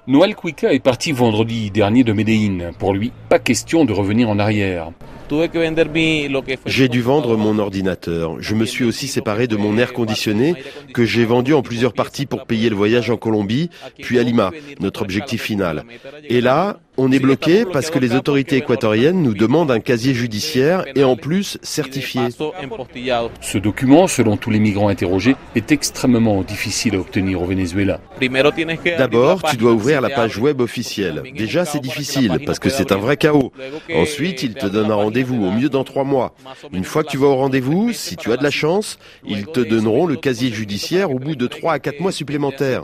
Noël Cuica est parti vendredi dernier de Medellín. Pour lui, pas question de revenir en arrière. J'ai dû vendre mon ordinateur. Je me suis aussi séparé de mon air conditionné que j'ai vendu en plusieurs parties pour payer le voyage en Colombie, puis à Lima, notre objectif final. Et là, on est bloqué parce que les autorités équatoriennes nous demandent un casier judiciaire et en plus certifié. Ce document, selon tous les migrants interrogés, est extrêmement difficile à obtenir au Venezuela. D'abord, tu dois ouvrir la page web officielle. Déjà, c'est difficile parce que c'est un vrai chaos. Ensuite, ils te donnent un rendez-vous au mieux dans 3 mois. Une fois que tu vas au rendez-vous, si tu as de la chance, ils te donneront le casier judiciaire au bout de 3 à 4 mois supplémentaires.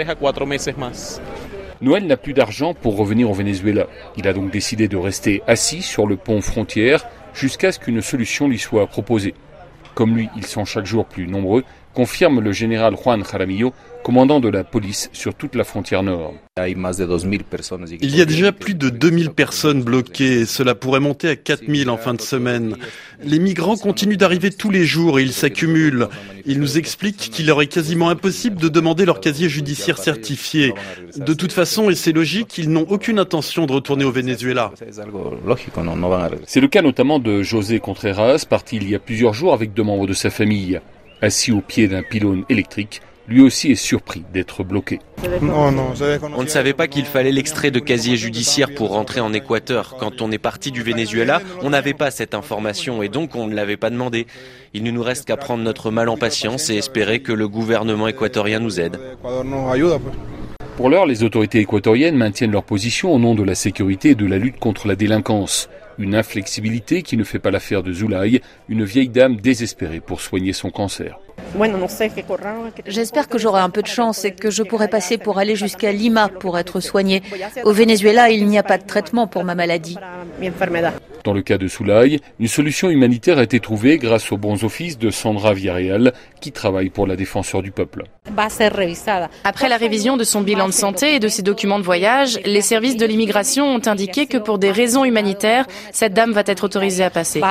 Noël n'a plus d'argent pour revenir au Venezuela. Il a donc décidé de rester assis sur le pont frontière jusqu'à ce qu'une solution lui soit proposée. Comme lui, ils sont chaque jour plus nombreux, confirme le général Juan Jaramillo, commandant de la police sur toute la frontière nord. Il y a déjà plus de 2000 personnes bloquées, cela pourrait monter à 4000 en fin de semaine. Les migrants continuent d'arriver tous les jours et ils s'accumulent. Ils nous expliquent qu'il leur est quasiment impossible de demander leur casier judiciaire certifié. De toute façon, et c'est logique, ils n'ont aucune intention de retourner au Venezuela. C'est le cas notamment de José Contreras, parti il y a plusieurs jours avec 2 membres de sa famille. Assis au pied d'un pylône électrique, lui aussi est surpris d'être bloqué. On ne savait pas qu'il fallait l'extrait de casier judiciaire pour rentrer en Équateur. Quand on est parti du Venezuela, on n'avait pas cette information et donc on ne l'avait pas demandé. Il ne nous reste qu'à prendre notre mal en patience et espérer que le gouvernement équatorien nous aide. Pour l'heure, les autorités équatoriennes maintiennent leur position au nom de la sécurité et de la lutte contre la délinquance. Une inflexibilité qui ne fait pas l'affaire de Zulay, une vieille dame désespérée pour soigner son cancer. J'espère que j'aurai un peu de chance et que je pourrai passer pour aller jusqu'à Lima pour être soignée. Au Venezuela, il n'y a pas de traitement pour ma maladie. Dans le cas de Zulay, une solution humanitaire a été trouvée grâce aux bons offices de Sandra Villarreal, qui travaille pour la Défenseure du Peuple. Après la révision de son bilan de santé et de ses documents de voyage, les services de l'immigration ont indiqué que pour des raisons humanitaires, cette dame va être autorisée à passer.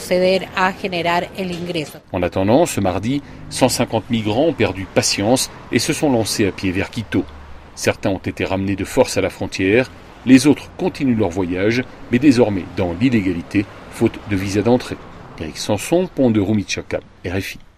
En attendant, ce mardi, 150 migrants ont perdu patience et se sont lancés à pied vers Quito. Certains ont été ramenés de force à la frontière, les autres continuent leur voyage, mais désormais dans l'illégalité, faute de visa d'entrée. Éric Sanson, pont de Rumichaca, RFI.